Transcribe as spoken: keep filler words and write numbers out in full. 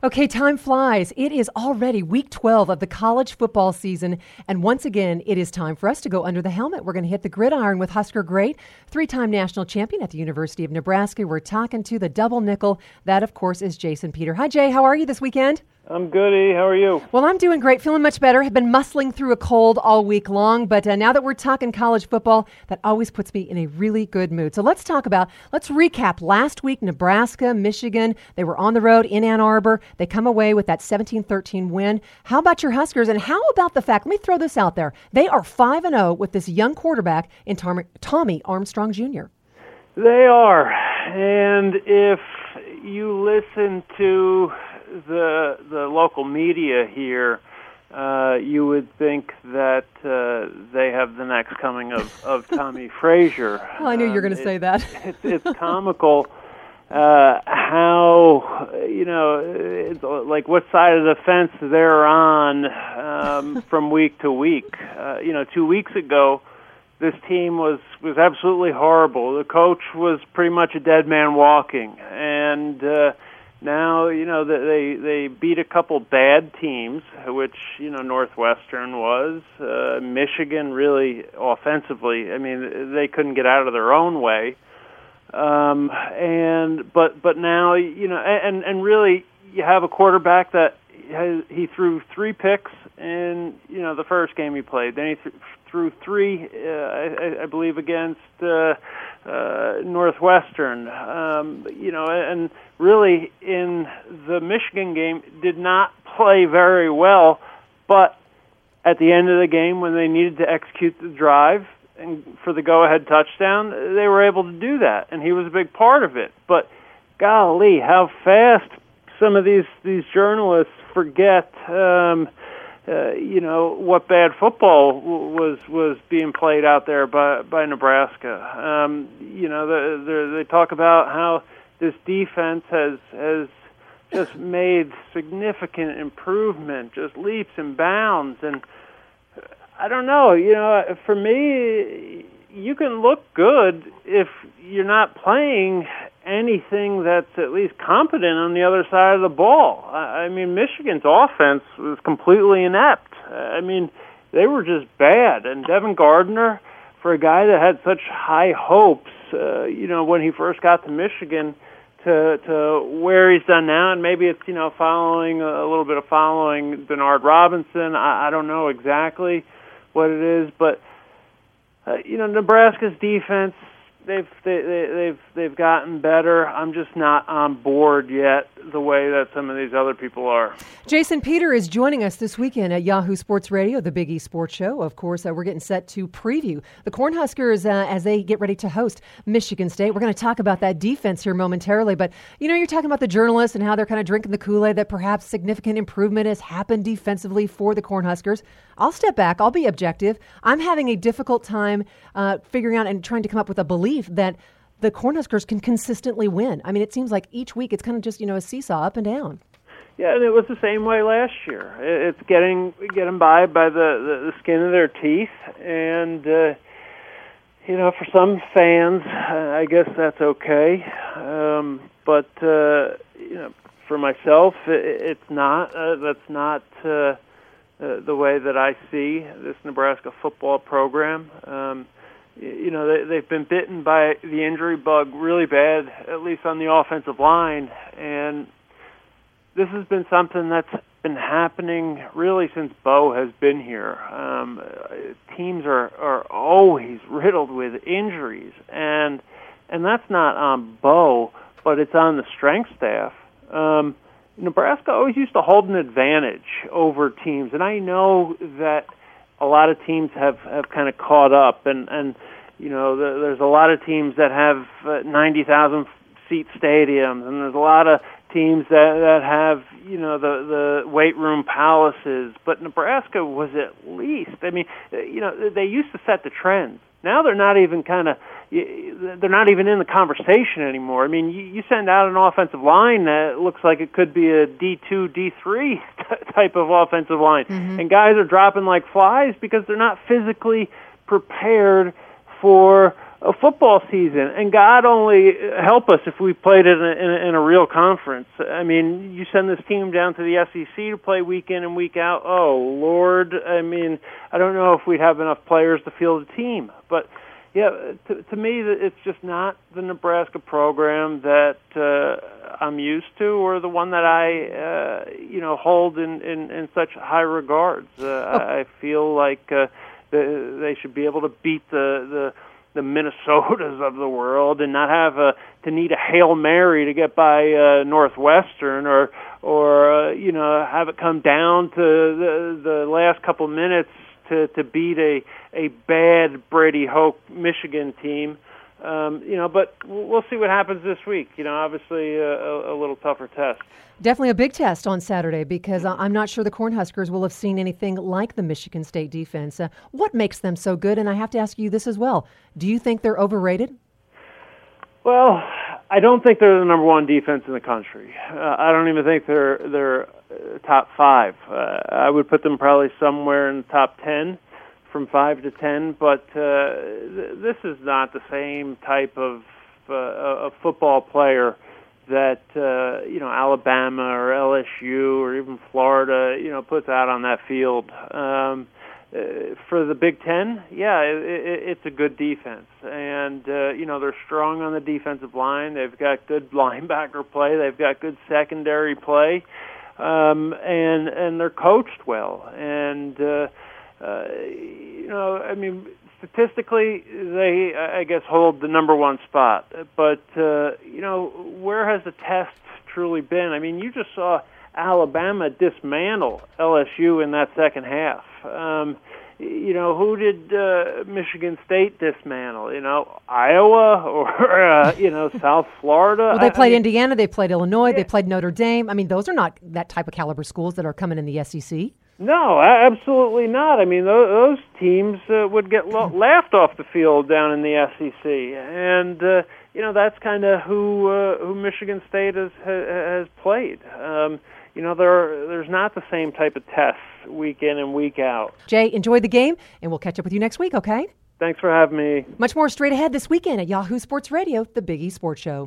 Okay, time flies. It is already week twelve of the college football season, and once again, it is time for us to go under the helmet. We're going to hit the gridiron with Husker great, three-time national champion at the University of Nebraska. We're talking to the double nickel. That, of course, is Jason Peter. Hi, Jay. How are you this weekend? I'm good, E. How are you? Well, I'm doing great, feeling much better. Have been muscling through a cold all week long, but uh, now that we're talking college football, that always puts me in a really good mood. So let's talk about, let's recap last week, Nebraska, Michigan. They were on the road in Ann Arbor. They come away with that seventeen thirteen win. How about your Huskers, and how about the fact, let me throw this out there, they are five and oh with this young quarterback in Tom, Tommy Armstrong Junior They are, and if you listen to the the local media here, uh, you would think that uh, they have the next coming of, of Tommy Frazier. Oh, I knew um, you were going to say that. It's, it's comical uh, how, you know, it's like what side of the fence they're on um, from week to week. Uh, you know, two weeks ago, this team was, was absolutely horrible. The coach was pretty much a dead man walking, and uh, now, you know, they they beat a couple bad teams, which, you know, Northwestern was. Uh, Michigan really offensively, I mean, they couldn't get out of their own way. Um, and but but now, you know, and and really, you have a quarterback that has, he threw three picks in, you know, the first game he played. Then he th- threw three, uh, I, I believe, against uh, uh, Northwestern. Um, you know, and really in the Michigan game did not play very well, but at the end of the game when they needed to execute the drive and for the go-ahead touchdown, they were able to do that, and he was a big part of it. But golly, how fast some of these, these journalists forget um, Uh, you know, what bad football w- was was being played out there by by Nebraska. Um, you know, the, the, they talk about how this defense has has just made significant improvement, just leaps and bounds. And I don't know, you know, for me, you can look good if you're not playing anything that's at least competent on the other side of the ball. I mean, Michigan's offense was completely inept. I mean, they were just bad. And Devin Gardner, for a guy that had such high hopes, uh, you know, when he first got to Michigan, to to where he's done now, and maybe it's, you know, following a little bit of following Bernard Robinson. I, I don't know exactly what it is, but uh, you know, Nebraska's defense, They've they, they, they've they've gotten better. I'm just not on board yet the way that some of these other people are. Jason Peter is joining us this weekend at Yahoo Sports Radio, the Big E Sports Show. Of course, uh, we're getting set to preview the Cornhuskers uh, as they get ready to host Michigan State. We're going to talk about that defense here momentarily. But, you know, you're talking about the journalists and how they're kind of drinking the Kool-Aid that perhaps significant improvement has happened defensively for the Cornhuskers. I'll step back. I'll be objective. I'm having a difficult time uh, figuring out and trying to come up with a belief that the Cornhuskers can consistently win. I mean, it seems like each week it's kind of just, you know, a seesaw up and down. Yeah, and it was the same way last year. It's getting getting by by the, the, the skin of their teeth, and uh, you know, for some fans, I guess that's okay. Um, but uh, you know, for myself, it, it's not. Uh, that's not uh, uh, the way that I see this Nebraska football program. Um, You know, they, they've been bitten by the injury bug really bad, at least on the offensive line. And this has been something that's been happening really since Bo has been here. Um, teams are, are always riddled with injuries. And and that's not on Bo, but it's on the strength staff. Um, Nebraska always used to hold an advantage over teams. And I know that a lot of teams have, have kind of caught up, and, and you know, the, there's a lot of teams that have uh, ninety thousand seat stadiums, and there's a lot of teams that, that have, you know, the, the weight room palaces. But Nebraska was at least, I mean, you know, they used to set the trends. Now they're not even kind of, they're not even in the conversation anymore. I mean, you, you send out an offensive line that looks like it could be a D two, D three type of offensive line. Mm-hmm. And guys are dropping like flies because they're not physically prepared for a football season, and God only help us if we played it in a, in a, in a real conference. I mean, you send this team down to the S E C to play week in and week out. Oh, Lord. I mean, I don't know if we'd have enough players to field a team. But, yeah, to, to me, it's just not the Nebraska program that uh, I'm used to or the one that I, uh, you know, hold in, in, in such high regards. Uh, oh. I feel like uh, they should be able to beat the, the – the Minnesotas of the world and not have a, to need a Hail Mary to get by uh, Northwestern or, or uh, you know, have it come down to the, the last couple minutes to, to beat a, a bad Brady Hoke Michigan team. Um, you know, but we'll see what happens this week. You know, obviously a, a, a little tougher test. Definitely a big test on Saturday because I'm not sure the Cornhuskers will have seen anything like the Michigan State defense. Uh, what makes them so good? And I have to ask you this as well. Do you think they're overrated? Well, I don't think they're the number one defense in the country. Uh, I don't even think they're they're uh, top five. Uh, I would put them probably somewhere in the top ten, from five to ten. But uh, th- this is not the same type of uh, a football player that uh, you know Alabama or L S U or even Florida you know puts out on that field. Um, uh, for the Big Ten, yeah, it, it, it's a good defense, and uh, you know they're strong on the defensive line. They've got good linebacker play. They've got good secondary play, um, and and they're coached well. And uh, uh, you know, I mean. Statistically, they, I guess, hold the number one spot. But, uh, you know, where has the test truly been? I mean, you just saw Alabama dismantle L S U in that second half. Um, you know, who did uh, Michigan State dismantle? You know, Iowa or, uh, you know, South Florida? Well, they played I mean, Indiana, they played Illinois, yeah. they played Notre Dame. I mean, those are not that type of caliber schools that are coming in the S E C. No, absolutely not. I mean, those teams uh, would get lo- laughed off the field down in the S E C, and uh, you know that's kind of who uh, who Michigan State has has played. Um, you know, there there's not the same type of tests week in and week out. Jay, enjoy the game, and we'll catch up with you next week. Okay? Thanks for having me. Much more straight ahead this weekend at Yahoo Sports Radio, the Big E Sports Show.